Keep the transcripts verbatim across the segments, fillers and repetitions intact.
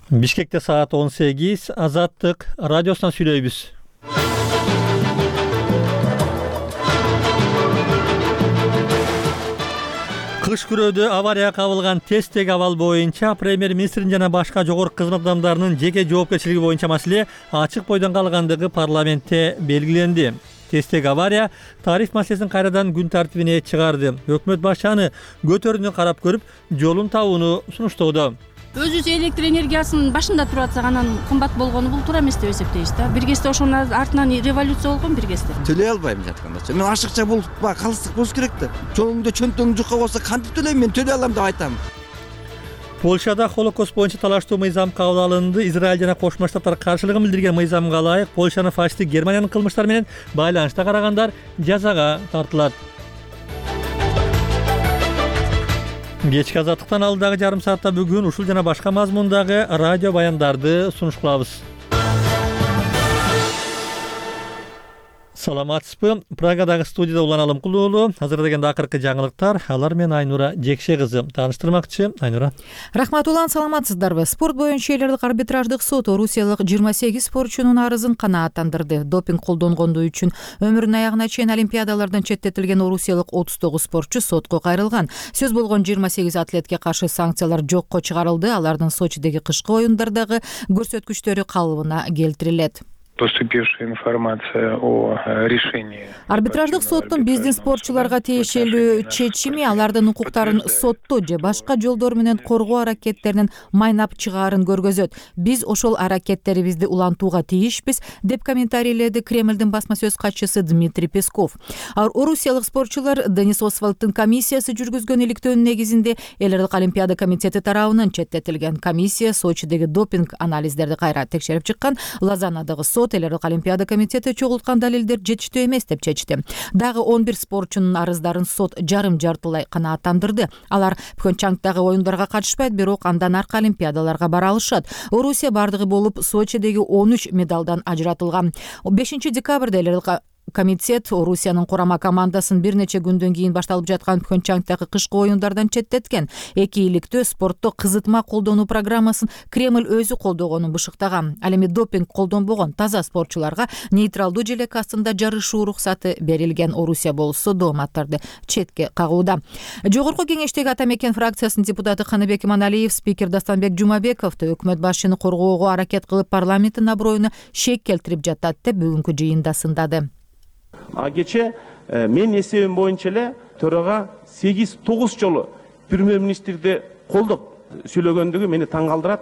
Бишкекте саат он сегиз, Азаттык радиосунан сүйлөйбүз. Кыш күрөөдө авария кабылган тесттеги абал боюнча премьер-министрдин жана башка жогорку кызмат адамдарынын жеке жоопкерчилиги боюнча маселе ачык бойдон калгандыгы парламентте белгиленди. Тесттеги авария тариф маселесин кайрадан күн тартибине чыгарды. Өкмөт башы аны көтөрүүнү карап көрүп, жолун табууну сунуштоодо. Өзүбүз электр энергиясынын башында туруп атсак, анан кымбат болгону бул туура эмес деп эсептейбиз да. Бир кезде ошонун артынан революция болгон бир кезде. Төлөй албайм жатканда. Мен ашыкча болуп калыстык болуш керек да. Чоңуңда чөнтөң жука болсо кантип төлөйм, мен төлөй алам деп айтам. Польшада Холокост боюнча талаштуу мыйзам кабыл алынды. Израиль жана Кошмо Штаттар каршылыгын билдирген мыйзамга ылайык Польшаны фашисттик Германиянын кылмыштары менен байланышта карагандар жазага тартылат. Кечки Азаттыктан алдагы жарым саатта бүгүн ушул жана башка мазмундагы радио баяндарды сунуш кылабыз. Саламатсызбы? Прагадагы студияда Улан Алымкул уулу. Азырдагенде акыркы жаңылыктар. Алар менен Айнура Жекше кызы тааныштырмакчы. Айнура. Рахмат Улан, саламатсыздарбы? Спорт боюнча элдик арбитраждык сот орусиялык жыйырма сегиз спортчунун арызын канааттандырды. Допинг колдонгондугу үчүн өмүрүнүн аягына чейин олимпиадалардан четтетилген орусиялык отуз тогуз спортчу сотко кайрылган. Сөз болгон жыйырма сегиз атлетке каршы санкциялар жокко чыгарылды. Алардын Сочидеги кышкы оюндардагы көрсөткүчтөрү калыбына келтирилет. Поступившая информация о решении. Арбитраждык соттун биздин спортчуларга тиешелүү чечими алардын укуктарын сотту же башка жолдор менен коргоо аракеттеринин майнап чыгаарын көргөзөт. Биз ошол аракеттерибизди улантууга тийишпиз, деп комментарийледи Кремлдин басма сөз катчысы Дмитрий Песков. Орусиялык спортчулар Денис Освальдтын комиссиясы жүргүзгөн иликтөөнүн негизинде Элдик олимпиада комитети тарабынан четтетилген. Комиссия Сочидеги допинг анализдерди кайра текшерип чыккан. Лозаннадагы сот Элдик олимпиада комитети чогулткан далилдер жетиштүү эмес деп чечти. Дагы он бир спортчунун арыздарын сот жарым жартылай канааттандырды. Алар Пхенчхандагы оюндарга катышпайт, бирок андан аркы олимпиадаларга бара алышат. Орусия бардыгы болуп Сочидеги он үч медалдан ажыратылган. бешинчи декабрда Элдик комитет Орусиянын курама командасын бир нече күндөн кийин башталып жаткан Пхенчхандагы кышкы оюндардан четтеткен. Эки иликтөө спортто кызытма колдонуу программасын Кремль өзү колдогонун бышыктаган. Ал эми допинг колдонбогон таза спортчуларга нейтралдуу желек астында жарышуу уруксаты берилген. Орусия болсо дооматтарды четке кагууда. Жогорку кеңештеги Ата Мекен фракциясынын депутаты Каныбек Иманалиев спикер Дастанбек Жумабековду өкмөт башчыны коргоого аракет кылып парламенттин аброюна шек келтирип жатат деп бүгүнкү жыйында сындады. А кече мен эсебим боюнча эле төрага сегиз тогуз жолу премьер-министрди колдоп сүйлөгөндүгү мени таң калтырат.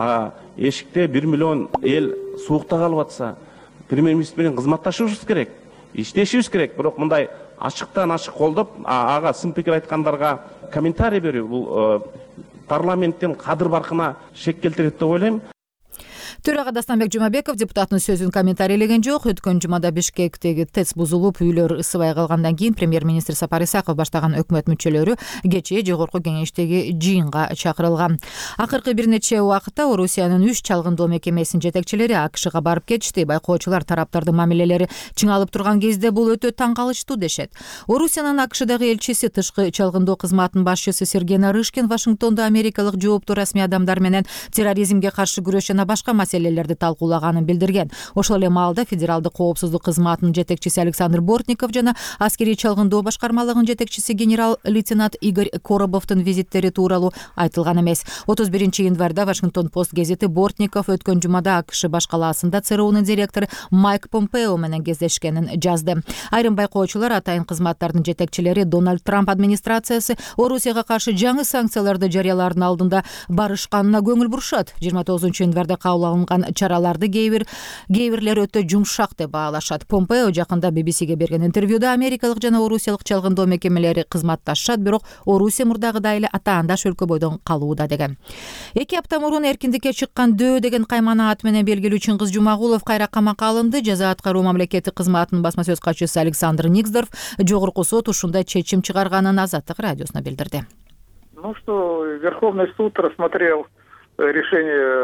Эшикте бир миллион эл суукта калып атса, премьер-министр менен кызматташышыбыз керек, иштешибиз керек. Бирок мындай ачыктан ачык колдоп, ага сын пикир айткандарга комментарий берүү бул парламенттин кадыр баркына шек келтирет деп ойлойм. Төрага Дастанбек Жумабеков депутаттын сөзүн комментарийлеген жок. Өткөн жумада Бишкектеги ТЭЦ бузулуп, үйлөр ысыбай калгандан кийин премьер-министр Сапар Исаков баштаган өкмөт мүчөлөрү кечээ жогорку кеңештеги жыйынга чакырылган. Акыркы бир нече убакытта Орусиянын үч чалгындоо мекемесинин жетекчилери АКШга барып кетишти. Байкоочулар тараптардын мамилелери чыңалып турган кезде бул өтө таң калыштуу дешет. Орусиянын АКШдагы элчиси тышкы чалгындоо кызматынын башчысы Сергей Нарышкин Вашингтондо америкалык жооптуу расмий адамдар менен терроризмге каршы күрөш жана башка маселелерди талкуулаганын билдирген. Ошол эле маалда федералдык коопсуздук кызматынын жетекчиси Александр Бортников жана аскерий чалгындоо башкармалыгынын жетекчиси генерал-лейтенант Игорь Коробовдун визиттери тууралуу айтылган эмес. отуз биринчи январда Вашингтон Пост газети Бортников өткөн жумада АКШ баш калаасында ЦРУнун директору Майк Помпео менен кездешкенин жазды. Айрым байкоочулар атайын кызматтардын жетекчилери Дональд Трамп администрациясы Орусияга каршы жаңы санкцияларды жарыялаардын алдында барышканына көңүл бурушат. жыйырма тогузунчу январда кабыл алынган чараларды кейбир кейбирлер өтө жумшак деп баалашат. Помпео жакында би би сиге берген интервьюда америкалык жана орусиялык чалгындоо мекемелери кызматташат, бирок Орусия мурдагыдай эле атаандаш өлкө бойдон калууда деген. Эки апта мурун эркиндикке чыккан Дөө деген каймана ат менен белгилүү Чыңгыз Жумагулов кайра камакка алынды. Жаза аткаруу мамлекеттик кызматынын басма сөз катчысы Александр Никсдорф жогорку сот ушундай чечим чыгарганын Азаттык радиосуна билдирди. Ну что, Верховный суд рассмотрел решение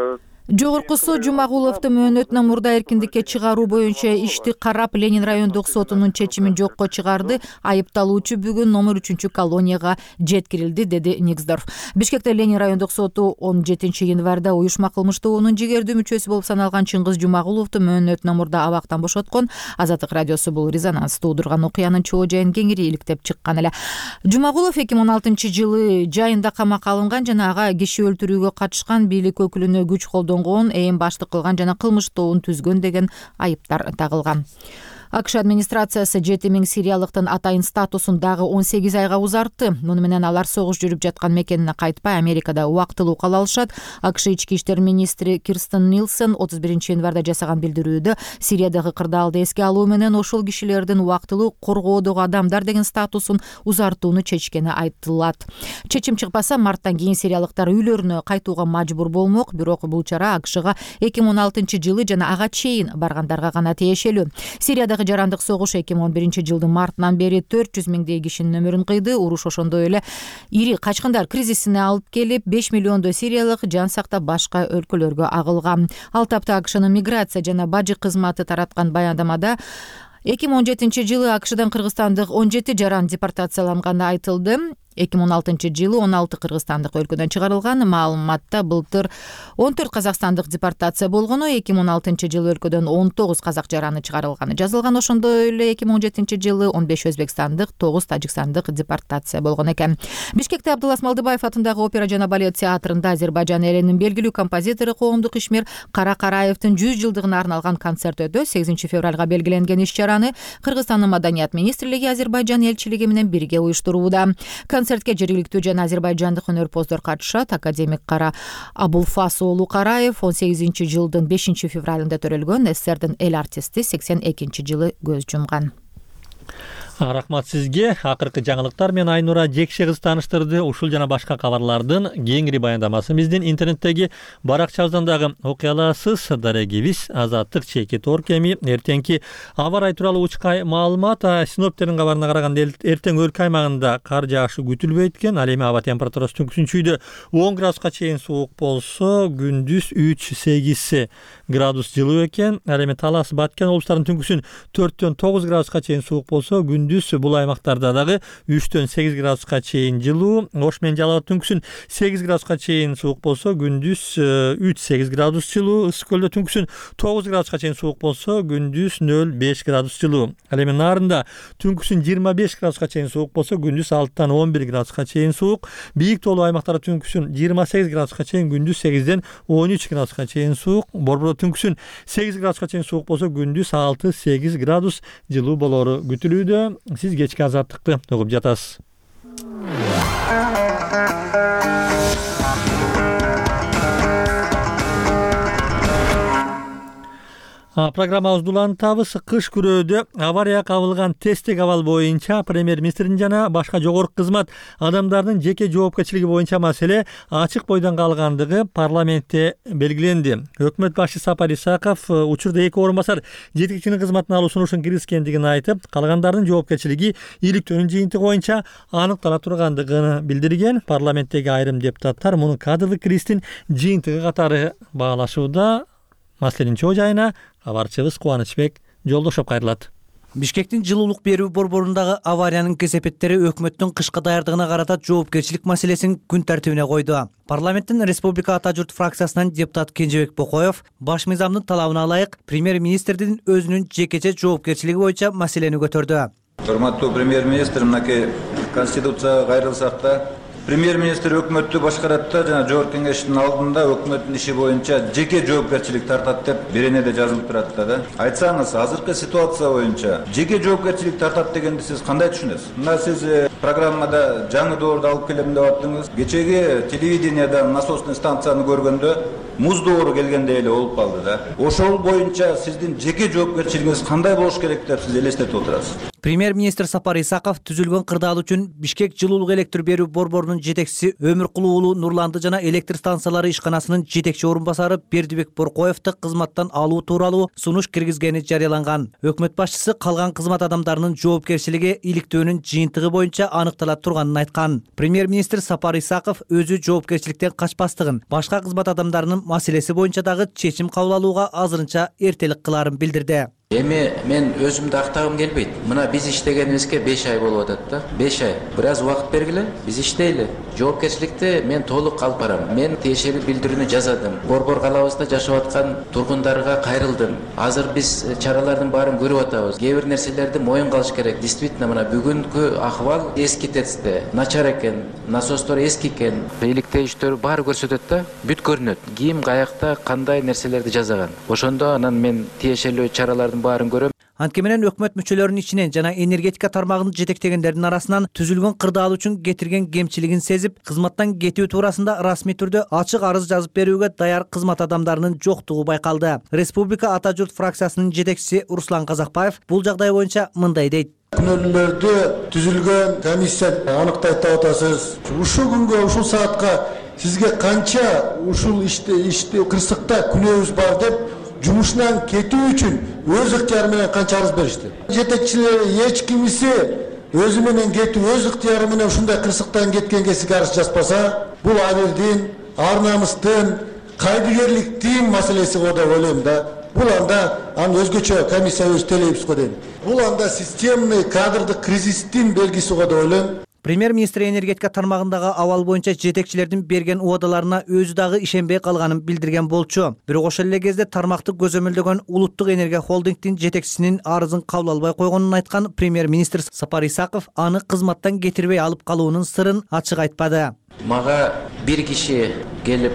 Жогоркусу Жумагуловду мөөнөтүнөн мурда эркиндикке чыгаруу боюнча ишти карап Ленин райондук сотунун чечимин жокко чыгарды. Айыпталуучу бүгүн номер үчүнчү колонияга жеткирилди, деди Никсдорф. Бишкекте Ленин райондук соту он жетинчи январда уюшма кылмыш тобунун жигердүү мүчөсү болуп саналган Чыңгыз Жумагуловду мөөнөтүнөн мурда абактан бошоткон. Азаттык радиосу бул резонанс туудурган окуянын чоо жайын кеңири иликтеп чыккан эле. Жумагулов эки миң он алтынчы жылы жайында камакка алынган жана ага киши өлтүрүүгө катышкан, бийлик өкүлүнө күч колдонгон, ээн баштык кылган жана кылмыш тобун түзгөн деген айыптар тагылган. АКШ администрациясы жети миң сириялыктын атайын статусун дагы он сегиз айга узартты. Муну менен алар согуш жүрүп жаткан мекенине кайтпай Америкада убактылуу кала алышат. АКШ ички иштер министри Кирстен Нилсен отуз биринчи январда жасаган билдирүүдө Сириядагы кырдаалды эске алуу менен ошол кишилердин убактылуу коргоодогу адамдар деген статусун узартууну чечкени айтылат. Чечим чыкпаса, марттан кийин сириялыктар үйлөрүнө кайтууга мажбур болмок. Бирок бул чара АКШга эки миң он алтынчы жылы жана ага чейин баргандарга гана тиешелүү. Сириядагы жарандык согуш эки миң он биринчи жылдын мартынан бери төрт жүз миңдей кишинин өмүрүн кыйды. Уруш ошондой эле ири качкындар кризисине алып келип, беш миллиондой сириялык жан сактап башка өлкөлөргө агылган. Ал тапта АКШнын миграция жана бажы кызматы тараткан баяндамада эки миң он жетинчи жылы АКШдан кыргызстандык он жети жаран депортацияланганы айтылды. эки миң он алтынчы жылы он алты кыргызстандык өлкөдөн чыгарылган. Маалыматта былтыр он төрт казакстандык депортация болгону, эки миң он алтынчы жылы өлкөдөн он тогуз казак жараны чыгарылганы жазылган. Ошондой эле эки миң он жетинчи жылы он беш өзбекстандык, тогуз тажикстандык депортация болгон экен. Бишкекте Абдулас Малдыбаев атындагы опера жана балет театрында Азербайжан элинин белгилүү композитору, коомдук ишмер Кара Караевдин жүз жылдыгына арналган концерт өтө. сегизинчи февралга белгиленген иш-чараны Кыргызстандын маданият министрлиги Азербайжан элчилиги менен бирге уюштурууда. Концертке жергиликтүү жана азербайжандык өнөрпоздор катышат. Академик Кара Абулфас уулу Караев он сегизинчи жылдын бешинчи февралында төрөлгөн. СССРдин эл артисти сексен экинчи жылы көз жумган. Рахмат сизге. Акыркы жаңылыктар менен Айнура Жекше кыз тааныштырды. Ушул жана башка кабарлардын кеңири баяндамасын биздин интернеттеги баракчабыздан дагы окуй аласыз. Дарегибиз Азаттык чекит оркеми. Эртеңки аба ырайы тууралуу учкай маалымат. Синоптиктердин кабарына караганда эртең өлкө аймагында кар жаашы күтүлбөйт экен. Ал эми аба температурасы түнкүсүнчүйдө он градуска чейин суук болсо, күндүз үч сегиз градус жылуу экен. Ал эми Талас, Баткен облустарынын түнкүсүн төрттөн тогуз градуска чейин суук болсо, күндүз бул аймактарда дагы үчтөн сегиз градуска чейин жылуу. Ош менен Жалал абад түнкүсүн сегиз градуска чейин суук болсо, күндүз үч сегиз градус жылуу. Ысык көлдө түнкүсүн тогуз градуска чейин суук болсо, күндүз нөл беш градус жылуу. Ал эми Нарында түнкүсүн жыйырма беш градуска чейин суук болсо, күндүз алтыдан он бир градуска чейин суук. Бийик тоолуу аймактарда түнкүсүн жыйырма сегиз градуска чейин, күндүз сегизден он үч градуска чейин суук. Борбордо түнкүсүн сегиз градуска чейин суук болсо, күндүз алты сегиз градус жылуу болору күтүлүүдө. Сиз кечки Азаттыкты угуп жатасыз. Программабызды улантабыз. Кыш күрөөдө авария кабылган тесттик абал боюнча премьер-министрдин жана башка жогорку кызмат адамдардын жеке жоопкерчилиги боюнча маселе ачык бойдон калгандыгы парламентте белгиленди. Өкмөт башчы Сапар Исаков учурда эки орун басар жетекчинин кызматына алуу сунушун киргизгендигин айтып, калгандардын жоопкерчилиги иликтөөнүн жыйынтыгы боюнча аныктала тургандыгын билдирген. Парламенттеги айрым депутаттар муну кадрлык кризистин жыйынтыгы катары баалашууда. Маселенин чоо жайына кабарчыбыз Кубанычбек Жолдошов кайрылат. Бишкектин жылуулук берүү борборундагы авариянын кесепеттери өкмөттүн кышкы даярдыгына карата жоопкерчилик маселесин күн тартибине койду. Парламенттин Республика Ата журт фракциясынан депутат Кенжебек Бокоев баш мыйзамдын талабына ылайык премьер-министрдин өзүнүн жекече жоопкерчилиги боюнча маселени көтөрдү. Урматтуу премьер-министр, мынакей конституцияга кайрылсак да, премьер-министр өкмөттү башкарат да, жана жогорку кеңештин алдында өкмөттүн иши боюнча жеке жоопкерчилик тартат деп беренеде жазылып турат да. Айтсаңыз, азыркы ситуация боюнча жеке жоопкерчилик тартат дегенди сиз кандай түшүнөсүз? Мына сиз программада жаңы доорду алып келем деп аттыңыз. Кечеги телевиденияда насосный станцияны көргөндө муз доору келгендей эле болуп калды да. Ошол боюнча сиздин жеке жоопкерчилигиңиз кандай болуш керек деп сиз элестетип отурасыз? Премьер-министр Сапар Исаков түзүлгөн кырдаал үчүн Бишкек жылуулук электр берүү борборунун ошолордун жетекчиси Өмүркул уулу Нурланды жана электр станциялары ишканасынын жетекчи орун басары Бердибек Боркоевду кызматтан алуу тууралуу сунуш киргизгени жарыяланган. Өкмөт башчысы калган кызмат адамдарынын жоопкерчилиги иликтөөнүн жыйынтыгы боюнча аныктала турганын айткан. Премьер-министр Сапар Исаков өзү жоопкерчиликтен качпастыгын, башка кызмат адамдарынын маселеси боюнча дагы чечим кабыл алууга азырынча эртелик кылаарын билдирди. Эми мен өзүмдү актагым келбейт. Мына биз иштегенибизге беш ай болуп атат да. беш ай. Бир аз убакыт бергиле, биз иштейли. Жоопкерчиликти мен толук алып барам. Мен тиешелүү билдирүүнү жаздым. Борбор калабызда жашап аткан тургундарга кайрылдым. Азыр биз чаралардын баарын көрүп атабыз. Кээ бир нерселерди моюнга алыш керек. Действительно, мына бүгүнкү акыбал эски тецте начар экен, насостор эски экен. Иликтейиштер баары көрсөтөт да, бүт көрүнөт. Ким каякта кандай нерселерди жасаган. Ошондо анан мен тиешелүү чаралардын баарын көрөм. Антке менен өкмөт мүчөлөрүнүн ичинен жана энергетика тармагын жетектегендердин арасынан түзүлгөн кырдаал үчүн кетирген кемчилигин сезип, кызматтан кетүү туурасында расмий түрдө ачык арыз жазып берүүгө даяр кызмат адамдарынын жоктугу байкалды. Республика Ата журт фракциясынын жетекчиси Руслан Казакбаев бул жагдай боюнча мындай дейт. Күнөөлөрдү түзүлгөн комиссия аныктайт деп атасыз. Ушул күнгө, ушул саатка сизге канча ушул иште иште кырсыкта күнөөбүз бар деп жумушунан кетүү үчүн өз ыктыяры менен канча арыз беришти. Жетекчилери эч кимиси өзү менен кетүү, өз ыктыяры менен ушундай кырсыктан кеткенге сизге арыз жазбаса, бул адилдин, ар намыстын, кайдыгерликтин маселеси го деп ойлойм да. Бул анда аны өзгөчө комиссия өз телейбиз го дейм. Бул анда системный кадрдык кризистин белгиси го деп ойлойм. Премьер-министр энергетика тармагындагы абал боюнча жетекчилердин берген убадаларына өзү дагы ишенбей калганын билдирген болчу. Бирок ошол эле кезде тармакты көзөмөлдөгөн Улуттук энергия холдингдин жетекчисинин арызын кабыл албай койгонун айткан премьер-министр Сапар Исаков аны кызматтан кетирбей алып калуунун сырын ачык айтпады. Мага бир киши келип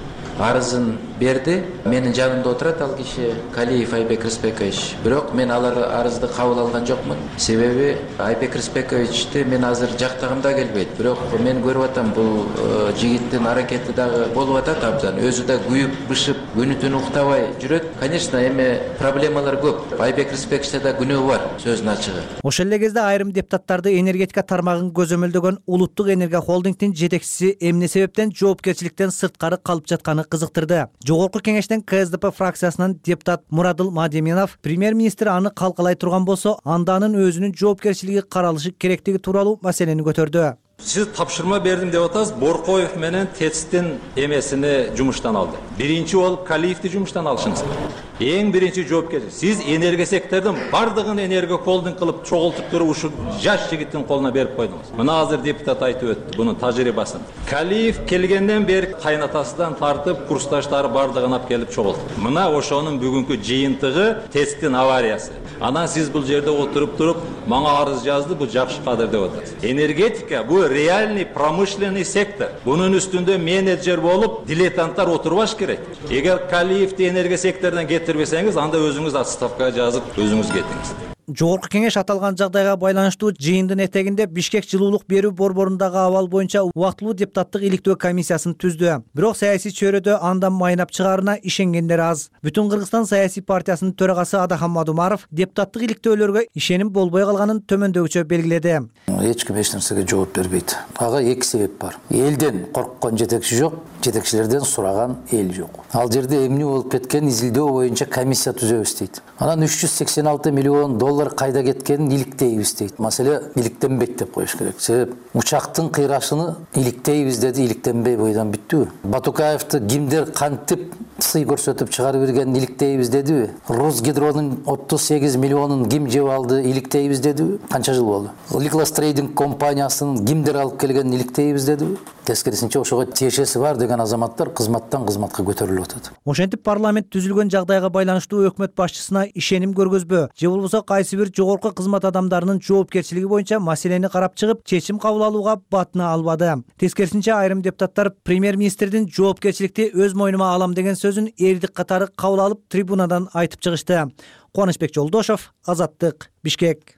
арызын берди. Менин жанымда отурат ал киши Калиев Айбек Рыспекович. Бирок мен алар арызды кабыл алган жокмун. Себеби Айбек Рыспековичти мен азыр жактагым да келбейт. Бирок мен көрүп атам, бул жигиттин аракети дагы болуп атат абдан. Өзү да күйүп, бышып, күнү-түнү уктабай жүрөт. Конечно, эми проблемалар көп. Айбек Рыспековичте да күнөө бар, сөздүн ачыгы. Ошол эле кезде айрым депутаттарды энергетика тармагын көзөмөлдөгөн Улуттук энергия холдингдин жетекчиси эмне себептен жоопкерчиликтен сырткары калып жатканы кызыктырды. Жогорку кеңештен КСДП фракциясынан депутат Мурадыл Мадеминов премьер-министр аны калкалай турган болсо, анда анын өзүнүн жоопкерчилиги каралышы керектиги тууралуу маселени көтөрдү. Siz tapşırma verdim деп атасыз, Боркоев менен тецтин эмесини жумуштан алды. Биринчи болуп Калиевди жумуштан алышыңыз. Эң биринчи жоопкерчи. Сиз энергия сектордун бардыгын энергия холдинг кылып чогултуп туруп ушу жаш жигиттин колуна берип койдуңуз. Мына азыр депутат айтып өттү бунун тажрыйбасын. Калиев келгенден бери кайнатасынан тартып, курсташтары бардыгын алып келип чогулту. Мына ошонун бүгүнкү жыйынтыгы тецтин авариясы. Анан сиз бул жерде отуруп туруп, мага арыз жазды, бул жакшы кадыр деп атасыз. Энергетика бул реальный промышленный сектор. Бунун үстүндө менеджер болуп, дилетанттар отурбаш керек. Эгер Калиевди энергия секторунан кетирбесеңиз, анда өзүңүз отставкага жазып, өзүңүз кетиңиз. Жогорку кеңеш аталган жагдайга байланыштуу жыйындын этегинде Бишкек жылуулук берүү борборундагы абал боюнча убактылуу депутаттык иликтөө комиссиясын түздү. Бирок саясий чөйрөдө андан майнап чыгаарына ишенгендер аз. Бүтүн Кыргызстан саясий партиясынын төрагасы Адахан Мадумаров депутаттык иликтөөлөргө ишеним болбой калганын төмөндөгүчө белгиледи. Эч ким эч нерсеге жооп бербейт. Ага эки себеп бар. Элден корккон жетекчи жок, жетекчилерден сураган эл жок. Ал жерде эмне болуп кеткен изилдөө боюнча комиссия түзөбүз дейт. Анан үч жүз сексен алты миллион доллар кайда кеткенин иликтейбиз дейт. Маселе иликтенбейт деп коюш керек. Себеп учактын кыйрашыны иликтейбиз деди, иликтенбей бойдон бүттүбү? Батукаевди кимдер кантип сый көрсөтүп чыгарып бергенин иликтейбиз дедиби? Росгидронун отуз сегиз миллионун ким жеп алды, иликтейбиз дедиби? Канча жыл болду? Liklass Trading компаниясынын кимдер алып келгенин иликтейбиз дедиби? Тескерисинче ошого тиешеси бар деген азаматтар кызматтан кызматка көтөрүлүп атат. Ошентип парламент түзүлгөн жагдайга байланыштуу өкмөт башчысына ишеним көргөзбө, же болбосо кайсы бир жогорку кызмат адамдарынын жоопкерчилиги боюнча маселени карап чыгып, чечим кабыл алууга батына албады. Тескерисинче айрым депутаттар премьер-министрдин жоопкерчиликти өз мойнума алам деген сөзүн эрдик катары кабыл алып, трибунадан айтып чыгышты. Кубанычбек Жолдошов, Азаттык, Бишкек.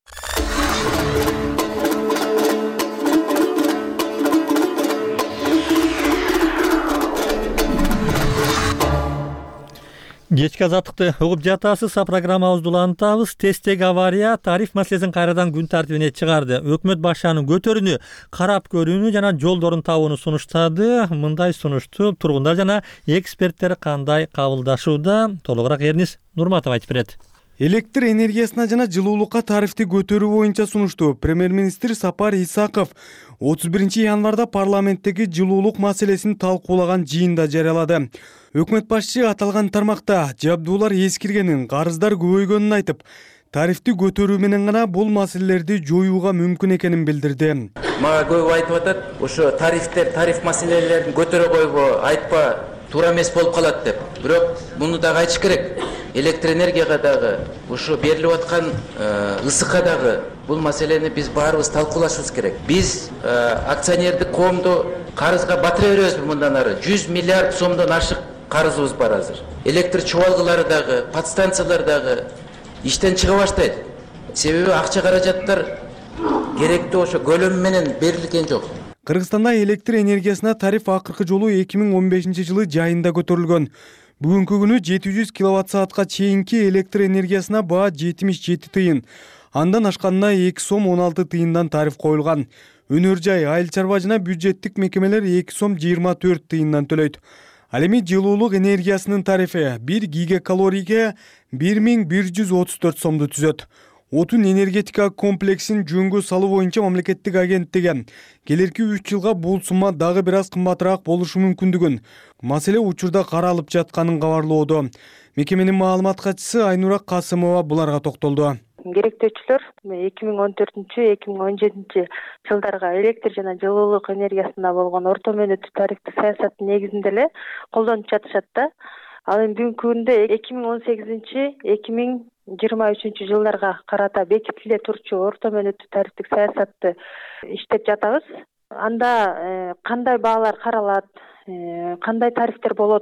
Кечки азаттыкты угуп жатасыз. Программабызды улантабыз. Тесттеги авария тариф маселесин кайрадан күн тартибине чыгарды. Өкмөт башчынын көтөрүүнү, карап көрүүнү жана жолдорун табууну сунуштады. Мындай сунушту тургундар жана эксперттер кандай кабылдашууда? Толугураак Эрнис Нурматов айтып берет. Электр энергиясына жана жылуулукка тарифти көтөрүү боюнча сунушту премьер-министр Сапар Исаков отуз биринчи январда парламенттеги жылуулук маселесин талкуулаган жыйында жарыялады. Өкмөт башчы аталган тармакта жабдуулар эскиргенин, карыздар көбөйгөнүн айтып, тарифти көтөрүү менен гана бул маселелерди жоюуга мүмкүн экенин билдирди. Мага көп айтып атат, ошо тарифтер, тариф маселелерин көтөрө койбо, айтпа, туура эмес болуп калат деп. Бирок муну дагы айтыш керек. Электр энергияга дагы, ушу берилип аткан ысыкка дагы бул маселени биз баарыбыз талкуулашыбыз керек. Биз акционердик коомду карызга батыра беребизби мындан ары? жүз миллиард сомдон ашык карызыбыз бар азыр. Электр чубалгылары дагы, подстанциялар дагы иштен чыга баштайт. Себеби акча каражаттар керектүү ошо көлөмү менен берилген жок. Кыргызстанда электр энергиясына тариф акыркы жолу эки миң он бешинчи жылы жайында көтөрүлгөн. Бүгүнкү күнү жети жүз киловатт саатка чейинки электр энергиясына баа жетимиш жети тыйын. Андан ашканына эки сом он алты тыйындан тариф коюлган. Өнөр жай, айыл чарба жана бюджеттик мекемелер эки сом жыйырма төрт тыйындан төлөйт. Ал эми жылуулук энергиясынын тарифи бир гигакалорийге бир миң бир жүз отуз төрт сомду түзөт. Отун энергетика комплексин жөнгө салуу боюнча мамлекеттик агенттиги келерки үч жылга бул сумма дагы бир аз кымбатыраак болушу мүмкүндүгүн маселе учурда каралып жатканын кабарлоодо. Мекеменин маалымат катчысы Айнура Касымова буларга токтолду. Керектөөчүлөр эки миң он төртүнчү эки миң он жетинчи жылдарга электр жана жылуулук энергиясына болгон орто мөөнөттүү тарифтик саясаттын негизинде эле колдонуп жатышат да. Ал эми бүгүнкү күндө эки миң он сегизинчи эки миң жыйырма үчүнчү жылдарга карата бекитиле турчу орто мөөнөттүү тарифтик саясатты иштеп жатабыз. Анда кандай баалар каралат, кандай тарифтер болот,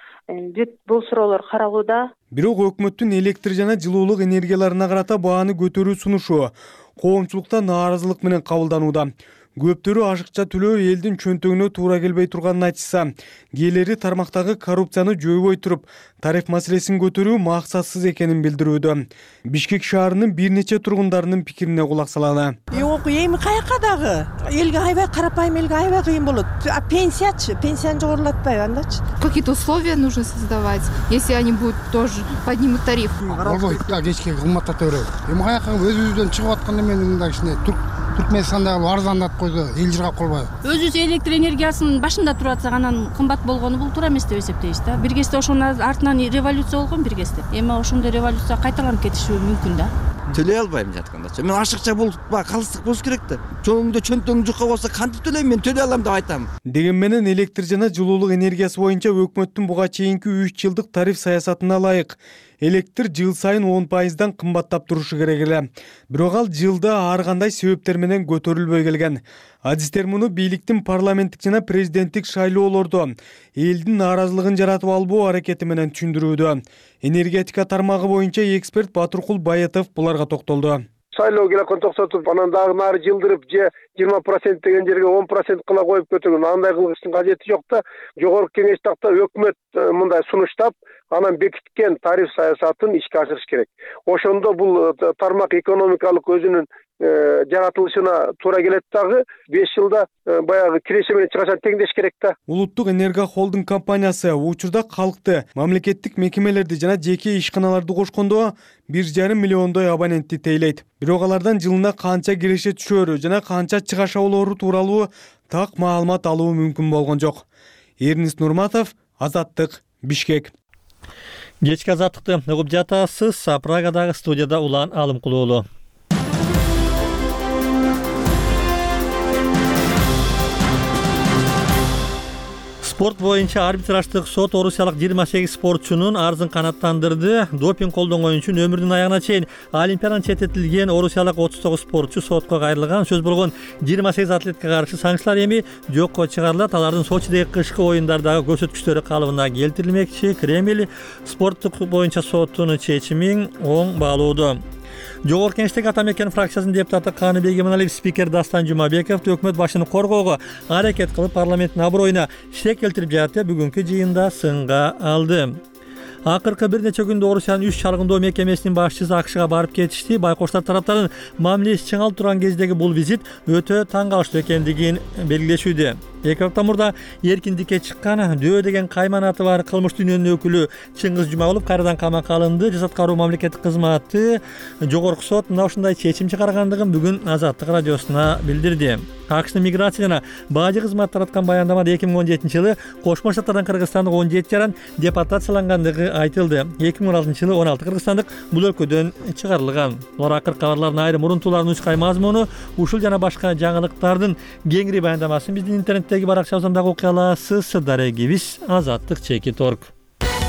бүт бул суроолор каралууда. Бирок өкмөттүн электр жана жылуулук энергияларына карата бааны көтөрүү сунушу коомчулукта нааразылык менен кабылданууда. Көптөрү ашыкча төлөө элдин чөнтөгүнө туура келбей турганын айтышса, кээлери тармактагы коррупцияны жойбой туруп, тариф маселесин көтөрүү максатсыз экенин билдирүүдө. Бишкек шаарынын бир нече тургундарынын пикирине кулак салалы. Жок, эми каяка дагы? Элге аябай карапайым, элге аябай кыйын болот. А пенсиячы, пенсияны жогорулатпайбы андачы? Какие-то условия нужно создавать, если они будут тоже поднимут тариф. Болбойт да, кечке кымбаттата берет. Эми каяка өзүбүздөн чыгып атканда мен мындай кичине Түркменстандагы арзандап койду, эл жыргап калбайбы? Өзүбүз электр энергиясынын башында туруп атсак, анан кымбат болгону бул туура эмес деп эсептейбиз да. Бир кезде ошонун артынан революция болгон бир кезде. Эми ошондой революция кайталанып кетиши мүмкүн да. Төлөй албайм жаткандачы. Мен ашыкча болуп, калыстык болуш керек да. Чоңуңда чөнтөгүң жукка болсо кантип төлөйм, мен төлөй алам деп айтам. Деген менен электр жана жылуулук энергиясы боюнча өкмөттүн буга чейинки үч жылдык тариф саясатына ылайык электр жыл сайын он пайыздан кымбаттап турушу керек эле. Бирок ал жылда ар кандай себептер менен көтөрүлбөй келген. Адистер муну бийликтин парламенттик жана президенттик шайлоолордо элдин нааразылыгын жаратып албоо аракети менен түшүндүрүүдө. Энергетика тармагы боюнча эксперт Батыркул Баятов буларга токтолду. Шайлоо келаткан токсотуп, анан дагы нары жылдырып, же жыйырма процент деген жерге он процент кыла коюп көтөргөн. Андай кылыштын кажети жок да. Жогорку кеңеш такта өкмөт мындай сунуштап, анан бекиткен тариф саясатын ишке ашырыш керек. Ошондо бул тармак экономикалык өзүнүн жаратылышына туура келет дагы, беш жылда баягы киреше менен чыгашат теңдеш керек да. Улуттук энерго холдинг компаниясы учурда калкты, мамлекеттик мекемелерди жана жеке ишканаларды кошкондо бир жарым миллиондой абонентти тейлейт. Бирок алардан жылына канча киреше түшөрү жана канча чыгаша болору тууралуу так маалымат алуу мүмкүн болгон жок. Эрнис Нурматов, Азаттык, Бишкек. Кечки азаттыкты угуп жатасыз. Прагадагы студияда Улан Алымкулуулу. Спорт боюнча арбитраждык сот орусиялык жыйырма сегиз спортчунун арызын канааттандырды. Допинг колдонгон үчүн өмүрүнүн аягына чейин олимпиададан четтетилген орусиялык отуз тогуз спортчу сотко кайрылган. Сөз болгон жыйырма сегиз атлетке каршы санкциялар эми жокко чыгарылат. Алардын Сочидеги кышкы оюндардагы көрсөткүчтөрү калыбына келтирилмекчи. Кремль спорттук боюнча сотунун чечимин оң баалоодо. Жогорку Кеңештеги Ата Мекен фракциясынын депутаты Каныбек Иманалиев спикер Дастан Жумабеков өкмөт башчыны коргоого аракет кылып парламенттин аброюна шек келтирип жатты. Бүгүнкү жыйында сынга алды. Акыркы бир нече күндө Орусиянын үч чалгындоо мекемесинин башчысы АКШга барып кетишти. Байкоштар тараптарын мамилеси чыңалып турган кездеги бул визит өтө таң калыштуу экендигин белгилешүүдө. Эки апта мурда эркиндикке чыккан Дөө деген кайман аты бар кылмыш дүйнөнүн өкүлү Чыңгыз Жумагулов кайрадан камакка алынды. Жасат кароо мамлекеттик кызматы жогорку сот мына ушундай чечим чыгаргандыгын бүгүн Азаттык радиосуна билдирди. АКШнын миграция жана бажы кызматы тараткан баяндамада эки миң он жетинчи жылы Кошмо Штаттардан Кыргызстандык он жети жаран депортациялангандыгы айтылды. эки миң он алтынчы жылы он алты кыргызстандык бул өлкөдөн чыгарылган. Булар акыркы кабарлардын айрым урунтууларынын нучкай мазмуну, ушул жана башка жаңылыктардын кеңири баяндамасын биздин интернеттеги баракчабыздан дагы окуй аласыз. Сырдар эгибиз Азаттык чекит точка орг.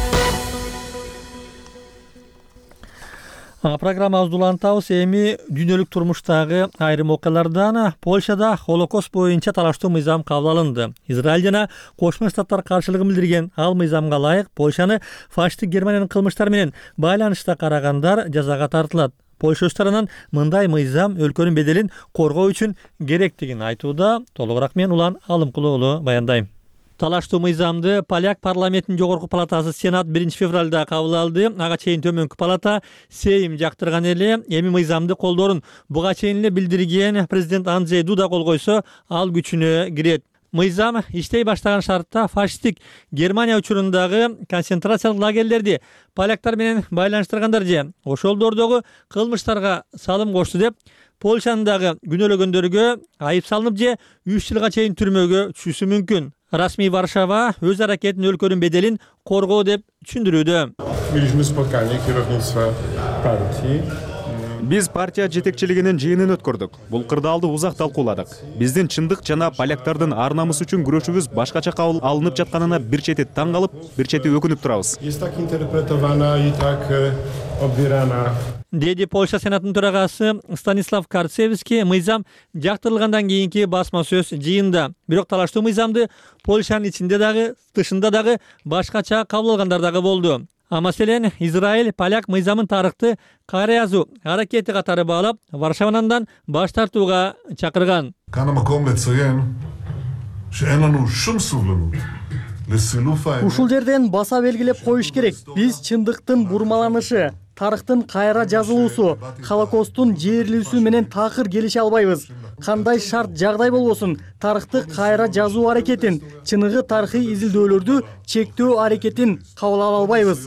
Программабызды улантабыз. Эми дүйнөлүк турмуштагы айрым окуялардан Польшада Холокост боюнча талаштуу мыйзам кабыл алынды. Израиль жана Кошмо Штаттар каршылыгын билдирген ал мыйзамга ылайык Польшаны фашисттик Германиянын кылмыштары менен байланышта карагандар жазага тартылат. Польша өз тарабынан мындай мыйзам өлкөнүн беделин коргоо үчүн керектигин айтууда. Толугураак мен Улан Алымкулуу уулу баяндайм. Талаштуу мыйзамды поляк парламентинин жогорку палатасы Сенат биринчи февралда кабыл алды. Ага чейин төмөнкү палата Сейм жактырган эле. Эми мыйзамды колдоорун буга чейин эле билдирген президент Анджей Дуда кол койсо, ал күчүнө кирет. Мыйзам иштей баштаган шартта фашисттик Германия учурундагы концентрациялык лагерлерди поляктар менен байланыштыргандар же ошолдордогу кылмыштарга салым кошту деп Польшанын дагы күнөөлөгөндөргө айып салынып же үч жылга чейин түрмөгө түшүшү мүмкүн. Расмий Варшава өз аракетин өлкөнүн беделин коргоо деп түшүндүрүүдө. Биз партия жетекчилигинин жыйынын өткөрдүк. Бул кырдаалды узак талкууладык. Биздин чындык жана поляктардын ар намысы үчүн күрөшүбүз башкача кабыл алынып жатканына бир чети таң калып, бир чети өкүнүп турабыз. Деди Польша Сенатынын төрагасы Станислав Карцевский мыйзам жактырылгандан кийинки басма сөз жыйында. Бирок талаштуу мыйзамды Польшанын ичинде дагы, тышында дагы башкача кабыл алгандар дагы болду. А маселен, Израиль поляк мыйзамын тарыхты кайра жазуу аракети катары баалап, Варшаванан баш тартууга чакырган. Ушул жерден баса белгилеп коюш керек. Биз чындыктын бурмаланышы, тарыхтын кайра жазылуусу, Холокосттун жээрлүүсү менен такыр келише албайбыз. Кандай шарт жагдай болбосун, тарыхты кайра жазуу аракетин, чыныгы тарыхый изилдөөлөрдү чектөө аракетин кабыл ала албайбыз.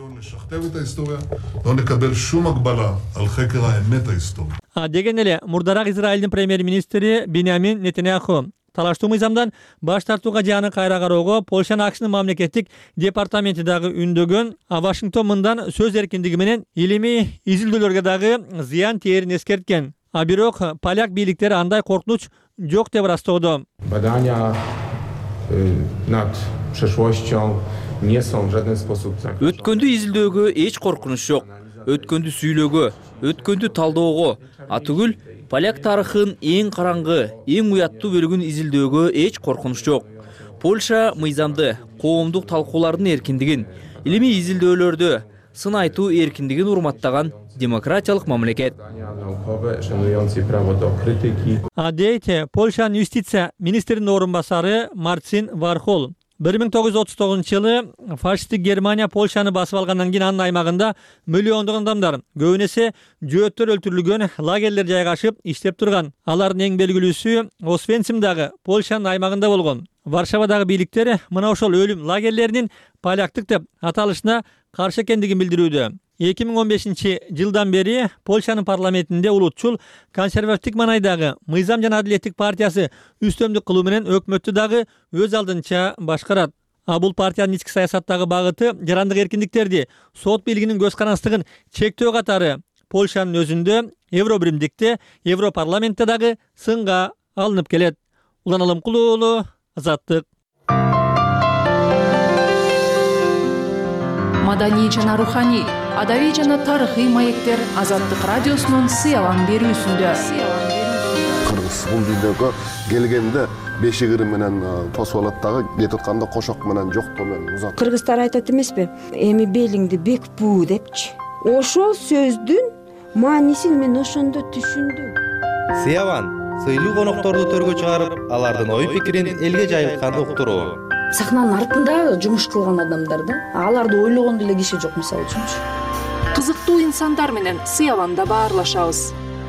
А деген эле мурдараак Израилдин премьер-министри Биньямин Нетаньяху талаштуу мыйзамдан баш тартууга жааны кайра кароого Польшанын АКШнын мамлекеттик департаменти дагы үндөгөн. А Вашингтон мындан сөз эркиндиги менен илимий изилдөөлөргө дагы зыян тээрин эскерткен. А бирок поляк бийликтери андай коркунуч жок деп ырастоодо. Badania nad przeszłością nie są w żaden sposób. Өткөндү изилдөөгө эч коркунуч жок. Өткөндү сүйлөөгө, өткөндү талдоого, атүгүл поляк тарыхын эң караңгы, эң уяттуу бөлүгүн изилдөөгө эч коркунуч жок. Польша мыйзамды коомдук талкуулардын эркиндигин, илимий изилдөөлөрдү сын айтуу эркиндигин урматтаган демократиялык мамлекет. А дейт Польшанын юстиция министринин орун басары Марцин Вархол. бир миң тогуз жүз отуз тогузунчу жылы фашисттик Германия Польшаны басып алгандан кийин анын аймагында миллиондогон адамдар, көбүн эсе жөөттөр өлтүрүлгөн лагерлер жайгашып иштеп турган. Алардын эң белгилүүсү Освенцимдагы Польшанын аймагында болгон. Варшавадагы бийликтер мына ошол өлүм лагерлеринин поляктык деп аталышына каршы экендигин билдирүүдө. эки миң он бешинчи жылдан бери Польшанын парламентинде улутчул консервативдик манайдагы Мыйзам жана Адилеттик партиясы үстөмдүк кылуу менен өкмөттү дагы өз алдынча башкарат. А бул партиянын ички саясаттагы багыты жарандык эркиндиктерди, сот бийлигинин көз карандыгын чектөө катары Польшанын өзүндө, Евробиримдикте, Европарламентте дагы сынга алынып келет. Улан Алымкулуу уулу, Азаттык. Маданий жана руханий, адабий жана тарыхый маектер Азаттык радиосунун сыялан берүүсүндө. Кыргыз бул дүйнөгө келгенде бешик ыры менен тосуп алат дагы, кетип атканда кошок менен жоктоо менен узат. Кыргыздар айтат эмеспи? Эми белиңди бек буу депчи. Ошол сөздүн маанисин мен ошондо түшүндүм. Сыяван сыйлуу конокторду төргө чыгарып, алардын ой пикирин элге жайылтканды уктуруу. сахнанын артында жумуш кылган адамдар да, аларды ойлогон деле киши жок мисалы үчүнчү. Кызыктуу инсандар менен сыяланда баарлашабыз.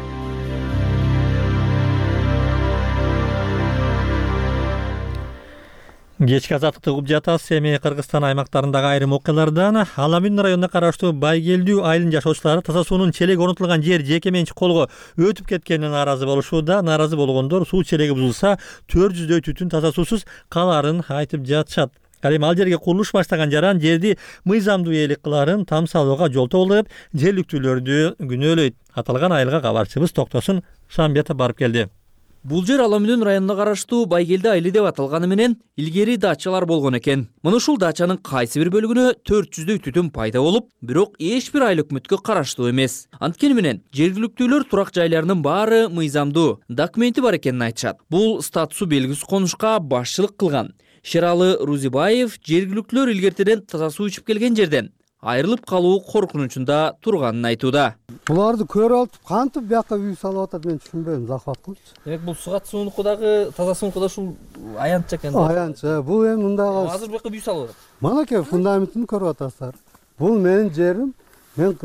Кечки азаттыкты угуп жатасыз. Семей, Кыргызстан аймактарындагы айрым окуялардан Аламин районуна караштуу Байгелдүү айылынын жашоочулары таза суунун челеги орнотулган жер жеке менчик колго өтүп кеткенине нааразы болушууда. Нааразы болгондор суу челеги бузулса төрт жүздөй түтүн таза суусуз калаарын айтып жатышат. Ал эми ал жерге курулуш баштаган жаран жерди мыйзамдуу ээлик кылаарын там салууга жолтоо кылып, жергиликтүүлөрдү күнөөлөйт. Аталган айылга кабарчыбыз Токтосун Шамбетов барып келди. Бул жер Аламин районуна караштуу Байгелди айылы деп аталганы менен илгери дачалар болгон экен. Мына ушул дачанын кайсы бир бөлүгүнө төрт жүздөй түтүн пайда болуп, бирок эч бир айыл өкмөткө караштуу эмес. Анткени менен жергиликтүүлөр турак жайларынын баары мыйзамдуу, документи бар экенин айтышат. Бул статусу белгисиз конушка башчылык кылган Шералы Рузибаев жергиликтүүлөр илгертеден таза суу ичип келген жерден айрылып калуу коркунучунда турганын айтууда. Буларды көрүп алып, кантип бияка үй салып атат, мен түшүнбөйм, захват кылчу. Демек бул сугат суунуку дагы, таза суунуку да ушул аянтча экен. Аянтча. Бул эми мындагы. Азыр бияка үй салып атат. Манакей фундаментин көрүп атасыздар. Бул менин жерим. Мен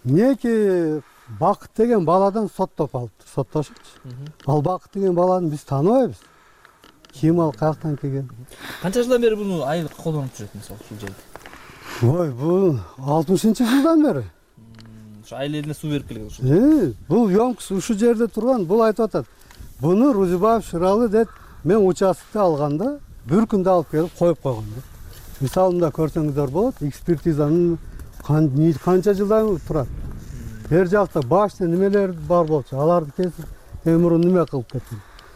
неки Бакыт деген баладан соттоп алыптыр, соттошупчу. Ал Бакыт деген баланы биз тааныбайбыз. Ким ал, каяктан келген? Канча жылдан бери буну айыл колдонуп жүрөт мисалы ушул жерди? Ой, бул алтымышынчы жылдан бери. Ушу айыл элине суу берип келген ушул. Э, бул ёмкус ушул жерде турган, бул айтып атат. Буну Рузибаев Шыралы деп мен участокты алганда бир күндө алып келип коюп койгон деп. Мисалында көрсөңүздөр болот, экспертизанын канча жылдан турат. Бер жакта башта немелер бар болчу, аларды кесип, темирун неме кылып кетти.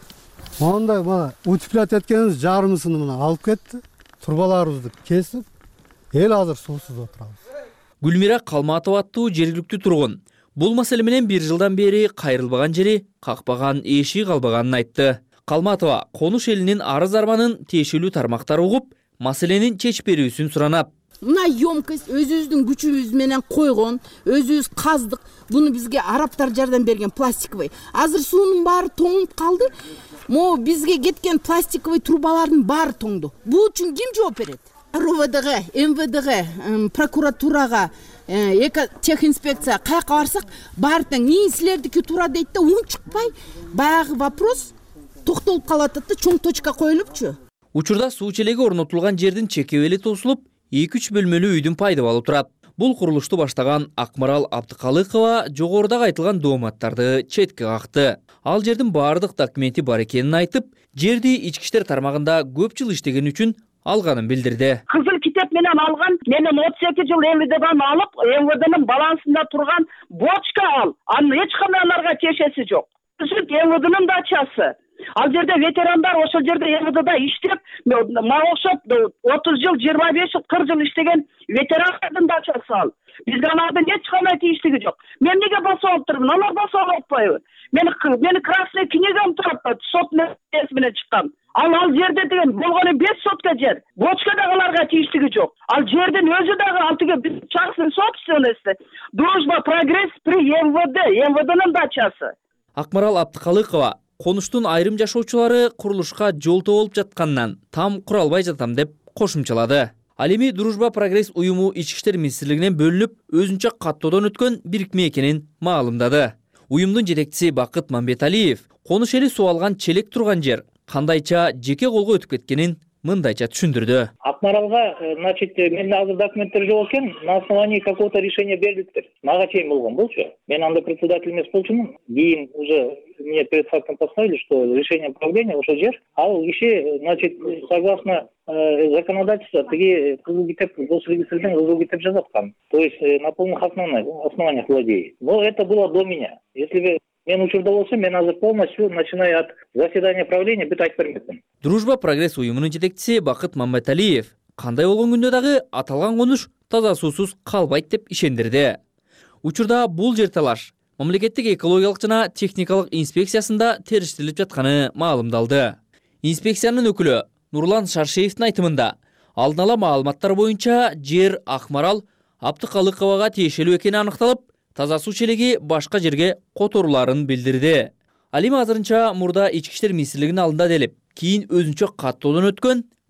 Ондай мына утеплять эткенибиз жарымысын мына алып кетти. Турбаларыбызды кесип, эл азыр суусуз отурабыз. Гүлмира Калматова аттуу жергиликтүү тургун бул маселе менен бир жылдан бери кайрылбаган жери, какпаган эшиги калбаганын айтты. Калматова конуш элинин арыз арманын тиешелүү тармактары угуп, маселенин чечип берүүсүн суранат. Мына ёмкость өзүбүздүн күчүбүз менен койгон, өзүбүз каздык. Буну бизге арабтар жардам берген, пластиковый. Азыр суунун баары тоңуп калды. Мо бизге кеткен пластиковый трубалардын баары тоңду. Бул үчүн ким жооп берет? РОВДга, МВДга, прокуратурага, экотехинспекция каяка барсак, баары тең. Ии силердики туура дейт да, унчукпай баягы вопрос токтолуп калат да, чоң точка коюлупчу. Учурда суу челеги орнотулган жердин чекебели тосулуп, эки үч бөлмөлүү үйдүн пайдаланып турат. Бул курулушту баштаган Акмарал Абдыкалыкова жогорудагы айтылган дооматтарды четке какты. Ал жердин баардык документи бар экенин айтып, жерди ички иштер тармагында көп жыл иштеген үчүн алганын билдирди. Кызыл китеп менен алган, менен отуз эки жыл МВДдан алып, МВДнын балансында турган бочка ал. Анын эч кандай аларга тиешеси жок. МВДнын дачасы. Ал жерде ветерандар ошол жерде МВДда иштеп, мага окшоп отуз жыл, жыйырма беш жыл, кырк жыл иштеген ветерандардын дачасы ал. Бизге анардын эч кандай тийиштиги жок. Мен эмнеге басып алып турмун? Алар басып албайбы? Мени мени красный книгам турат, сот несиси менен чыккан. Ал ал жерде деген болгону беш сотка жер. Бочка дагыларга тийиштиги жок. Ал жердин өзү дагы ал тиги частный собственности. Дружба, прогресс при МВД, МВДнын дачасы. Акмарал Абдыкалыкова конуштун айрым жашоочулары курулушка жолтоо болуп жатканынан там кура албай жатам деп кошумчалады. Ал эми Дружба прогресс уюму ички иштер министрлигинен бөлүнүп, өзүнчө каттоодон өткөн бирикме экенин маалымдады. Уюмдун жетекчиси Бакыт Мамбеталиев конуш эли суу алган челек турган жер кандайча жеке колго өтүп кеткенин мындайча түшүндүрдү. Акмаралга, значит, менде азыр документтер жок экен, на основании какого-то решения берилиптир. Мага чейин болгон болчу. Мен анда председатель эмес болчумун. Кийин уже мне перед фактом поставили, что решение правления ошол жер. Ал киши, значит, согласно э, законодательству, тиги кызыл китеп, госрегистрден кызыл китеп жазаткан. То есть э, на полных основаниях, основаниях владеет. Но это было до меня. Если бы мен учурда болсо, мен азыр полностью, начиная от заседания правления, бүт айтып бермекмин. Дружба прогресс уюмунун жетекчиси Бакыт Мамбеталиев кандай болгон күндө дагы аталган конуш таза суусуз калбайт деп ишендирди. Учурда бул жер талаш мамлекеттик экологиялык жана техникалык инспекциясында териштирилип жатканы маалымдалды. Инспекциянын өкүлү Нурлан Шаршеевдин айтымында алдын ала маалыматтар боюнча жер Акмарал Абдыкалыковага тиешелүү экени аныкталып, таза суу челеги башка жерге которуларын билдирди. Ал эми азырынча мурда ички иштер министрлигинин алдында делип, кийин өзүнчө каттоодон өткөн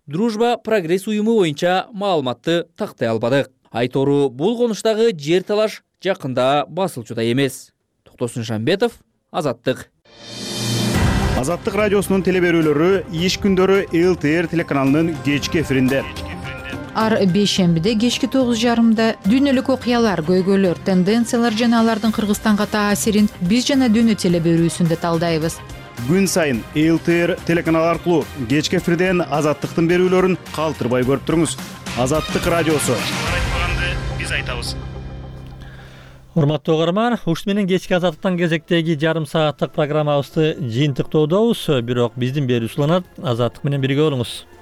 Дружба прогресс уюму боюнча маалыматты тактай албадык. Айтору бул конуштагы жер талаш жакында басылчуда эмес. Токтосун Шамбетов, Азаттык. Азаттык радиосунун телеберүүлөрү иш күндөрү эл тэ эр телеканалынын кечки эфиринде. Ар бейшембиде кечки тогуз жарымда дүйнөлүк окуялар, көйгөйлөр, тенденциялар жана алардын Кыргызстанга таасирин биз жана дүйнө телеберүүсүндө талдайбыз. Күн сайын эл тэ эр телеканалы аркылуу кечки эфирден Азаттыктын берүүлөрүн калтырбай көрүп туруңуз. Азаттык радиосу. Биз айтабыз. Урматтуу угарман, ушул менен кечки Азаттыктан кезектеги жарым сааттык программабызды жыйынтыктоодобуз. Бирок биздин берүүчү уланат. Азаттык менен бирге болуңуз.